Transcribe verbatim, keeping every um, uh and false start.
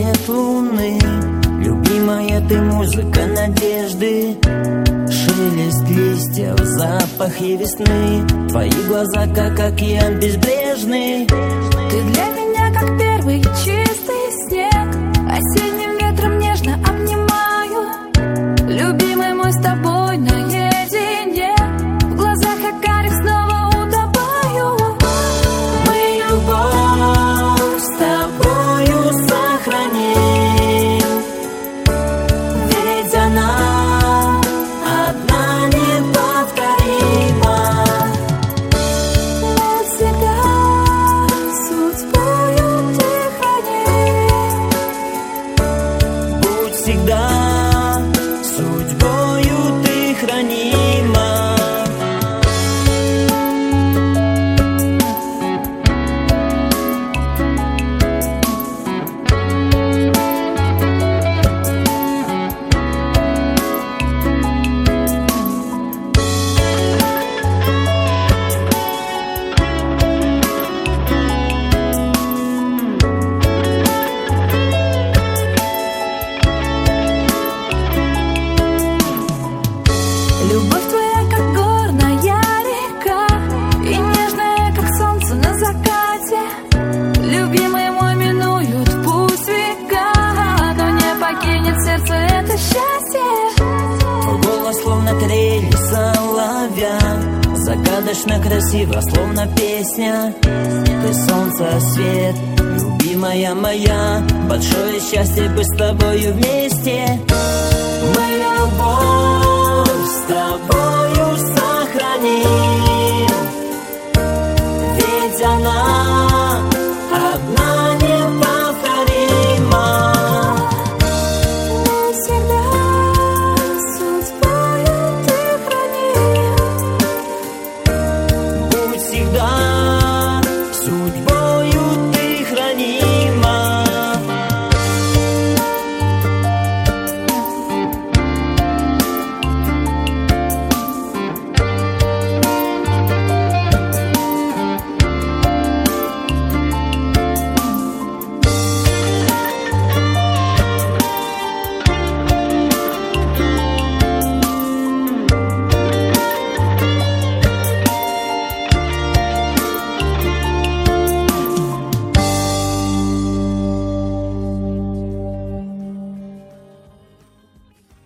свет луны. Любимая, ты музыка надежды, шелест листьев, запахи весны. Твои глаза, как океан безбрежный. Ты для меня, как первый чистый снег, осенним ветром нежно обнимаю. Любимый мой, с тобой наедине, в глазах я карих снова утопаю. Мы любовь с тобою сохраним, ведь она одна неповторима. Навсегда судьбою ты храни. Будь всегда судьбою ты хранима. Любовь твоя, как горная река, и нежная, как солнце на закате. Любимый мой, минуют пусть века, но не покинет сердце это счастье. Твой голос словно трели соловья, загадочно красиво, словно песня. Ты солнце, свет, любимая моя, большое счастье быть с тобою вместе. Мы любовь с тобою сохраним.